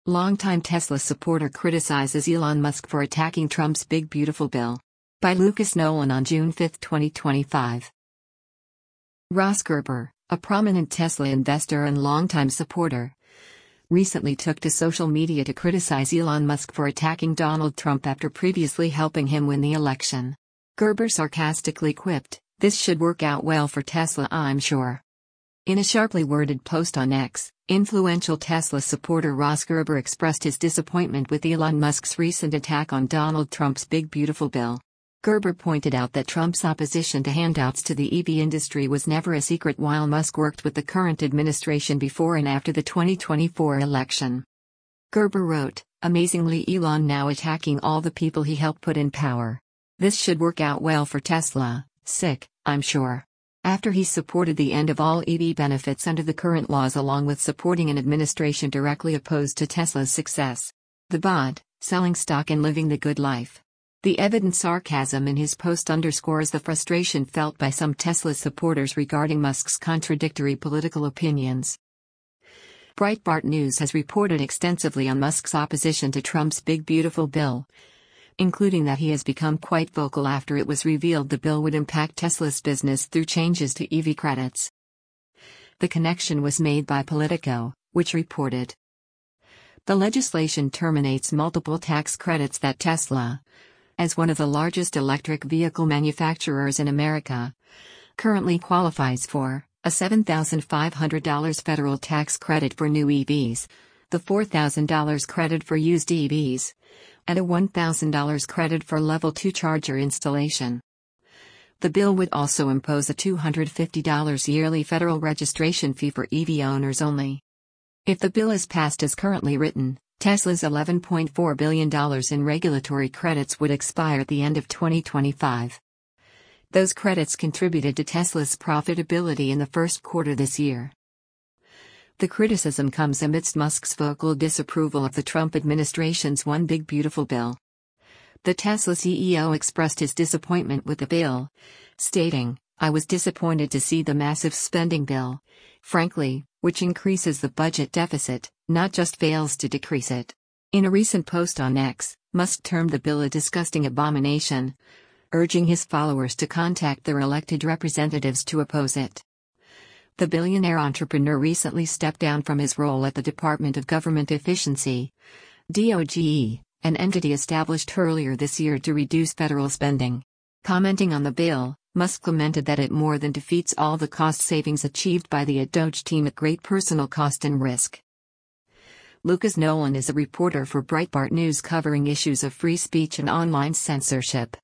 Longtime Tesla supporter criticizes Elon Musk for attacking Trump's Big Beautiful Bill. By Lucas Nolan on June 5, 2025. Ross Gerber, a prominent Tesla investor and longtime supporter, recently took to social media to criticize Elon Musk for attacking Donald Trump after previously helping him win the election. Gerber sarcastically quipped, "This should work out well for Tesla, I'm sure." In a sharply worded post on X, influential Tesla supporter Ross Gerber expressed his disappointment with Elon Musk's recent attack on Donald Trump's Big Beautiful Bill. Gerber pointed out that Trump's opposition to handouts to the EV industry was never a secret while Musk worked with the current administration before and after the 2024 election. Gerber wrote, "Amazingly, Elon now attacking all the people he helped put in power. This should work out well for Tesla, I'm sure." After he supported the end of all EV benefits under the current laws along with supporting an administration directly opposed to Tesla's success. The bod, selling stock and living the good life. The evident sarcasm in his post underscores the frustration felt by some Tesla supporters regarding Musk's contradictory political opinions. Breitbart News has reported extensively on Musk's opposition to Trump's Big Beautiful Bill, including that he has become quite vocal after it was revealed the bill would impact Tesla's business through changes to EV credits. The connection was made by Politico, which reported, "The legislation terminates multiple tax credits that Tesla, as one of the largest electric vehicle manufacturers in America, currently qualifies for: a $7,500 federal tax credit for new EVs, the $4,000 credit for used EVs, and a $1,000 credit for Level 2 charger installation." The bill would also impose a $250 yearly federal registration fee for EV owners only. If the bill is passed as currently written, Tesla's $11.4 billion in regulatory credits would expire at the end of 2025. Those credits contributed to Tesla's profitability in the first quarter this year. The criticism comes amidst Musk's vocal disapproval of the Trump administration's One Big Beautiful Bill. The Tesla CEO expressed his disappointment with the bill, stating, "I was disappointed to see the massive spending bill, frankly, which increases the budget deficit, not just fails to decrease it." In a recent post on X, Musk termed the bill a disgusting abomination, urging his followers to contact their elected representatives to oppose it. The billionaire entrepreneur recently stepped down from his role at the Department of Government Efficiency, DOGE, an entity established earlier this year to reduce federal spending. Commenting on the bill, Musk lamented that it more than defeats all the cost savings achieved by the DOGE team at great personal cost and risk. Lucas Nolan is a reporter for Breitbart News covering issues of free speech and online censorship.